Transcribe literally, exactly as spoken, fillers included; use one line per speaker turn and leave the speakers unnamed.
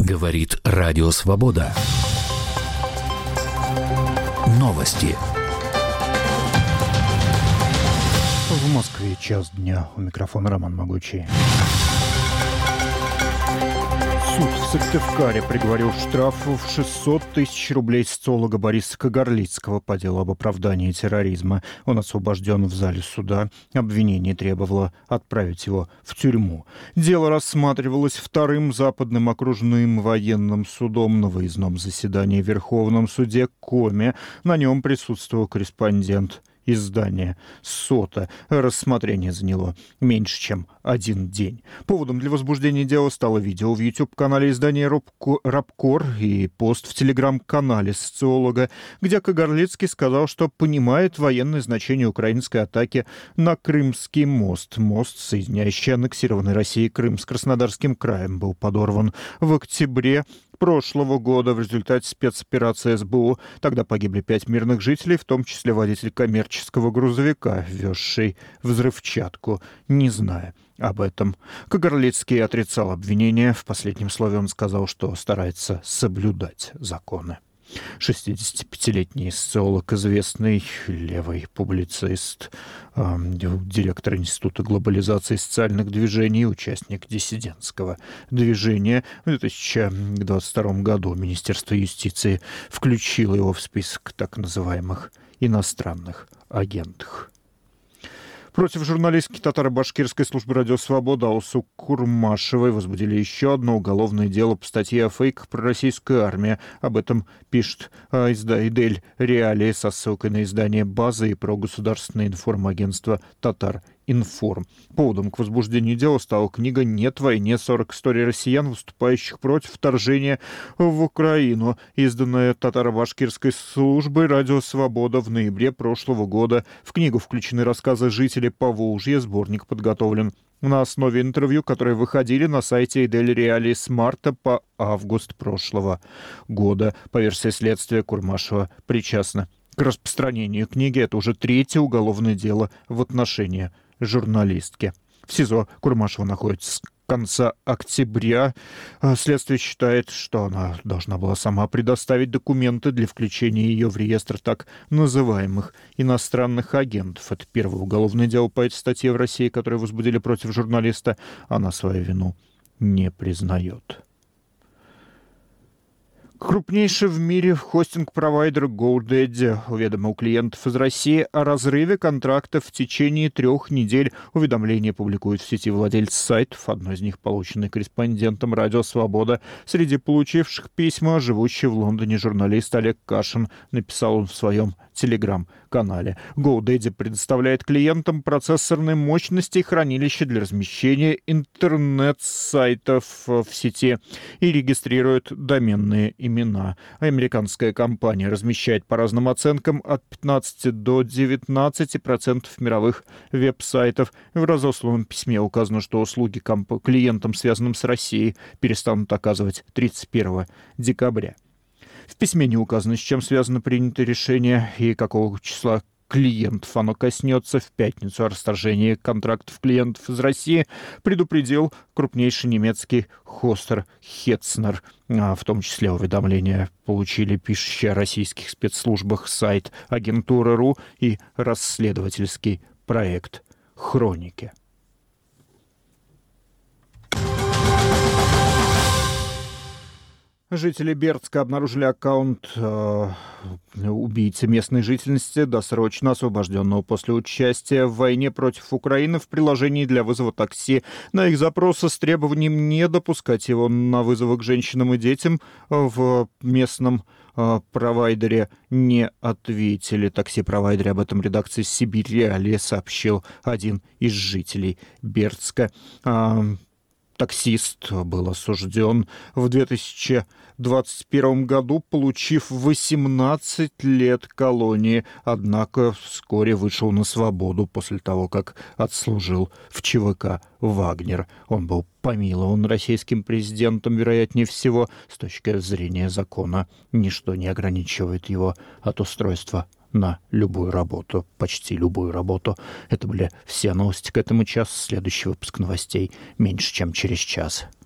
Говорит Радио Свобода. Новости.
В Москве час дня. У микрофона Роман Могучий. Суд в Сыктывкаре приговорил штрафу в шестьсот тысяч рублей социолога Бориса Кагарлицкого по делу об оправдании терроризма. Он освобожден в зале суда. Обвинение требовало отправить его в тюрьму. Дело рассматривалось вторым западным окружным военным судом на выездном заседании в Верховном суде Коми. На нем присутствовал корреспондент издание «Сота». Рассмотрение заняло меньше, чем один день. Поводом для возбуждения дела стало видео в YouTube-канале издания «Рабкор» и пост в телеграм-канале социолога, где Кагарлицкий сказал, что понимает военное значение украинской атаки на Крымский мост. Мост, соединяющий аннексированный Россией Крым с Краснодарским краем, был подорван в октябре прошлого года в результате спецоперации эс бэ о. Тогда погибли пять мирных жителей, в том числе водитель коммерческого грузовика, везший взрывчатку, не зная об этом. Кагарлицкий отрицал обвинения. В последнем слове он сказал, что старается соблюдать законы. шестидесятипятилетний социолог, известный левый публицист, э, директор Института глобализации и социальных движений, участник диссидентского движения. В две тысячи двадцать втором году Министерство юстиции включило его в список так называемых иностранных агентов. Против журналистки татаро-башкирской службы «Радио Свобода» Алсу Курмашевой возбудили еще одно уголовное дело по статье о фейках про российскую армию. Об этом пишет э, изда- Реалии со ссылкой на издание «База» и про государственное информагентство «Татар-Информ». Поводом к возбуждению дела стала книга «Нет войне. сорок историй россиян, выступающих против вторжения в Украину», изданная татаро-башкирской службой «Радио Свобода» в ноябре прошлого года. В книгу включены рассказы жителей Поволжья. Сборник подготовлен на основе интервью, которые выходили на сайте Идель Реалии с марта по август прошлого года. По версии следствия, Курмашева причастна к распространению книги. Это уже третье уголовное дело в отношении журналистки. В СИЗО Курмашева находится с конца октября. Следствие считает, что она должна была сама предоставить документы для включения ее в реестр так называемых иностранных агентов. Это первое уголовное дело по этой статье в России, которое возбудили против журналиста. Она свою вину не признает. Крупнейший в мире хостинг-провайдер GoDaddy уведомил клиентов из России о разрыве контракта в течение трех недель. Уведомления публикуют в сети владельцы сайтов. Одно из них, полученное корреспондентом «Радио Свобода». Среди получивших письма живущий в Лондоне журналист Олег Кашин, написал он в своем телеграм-канале. GoDaddy предоставляет клиентам процессорные мощности и хранилище для размещения интернет-сайтов в сети и регистрирует доменные имена. Американская компания размещает по разным оценкам от пятнадцати до девятнадцати процентов мировых веб-сайтов. В разосланном письме указано, что услуги комп- клиентам, связанным с Россией, перестанут оказывать тридцать первого декабря. В письме не указано, с чем связано принятое решение и какого числа клиентов оно коснется. В пятницу о расторжении контрактов клиентов из России предупредил крупнейший немецкий хостер Хетцнер. В том числе уведомления получили пишущие о российских спецслужбах сайт Агентура.ру и расследовательский проект «Хроники». Жители Бердска обнаружили аккаунт э, убийцы местной жительности, досрочно освобожденного после участия в войне против Украины, в приложении для вызова такси. На их запросы с требованием не допускать его на вызовы к женщинам и детям в местном э, провайдере не ответили. Такси-провайдере об этом редакции «Сибирь Реалии» сообщил один из жителей Бердска. Э, Таксист был осужден в две тысячи двадцать первом году, получив восемнадцать лет колонии, однако вскоре вышел на свободу после того, как отслужил в ЧВК «Вагнер». Он был помилован российским президентом, вероятнее всего. С точки зрения закона ничто не ограничивает его от устройства на любую работу, почти любую работу. Это были все новости к этому часу. Следующий выпуск новостей меньше, чем через час.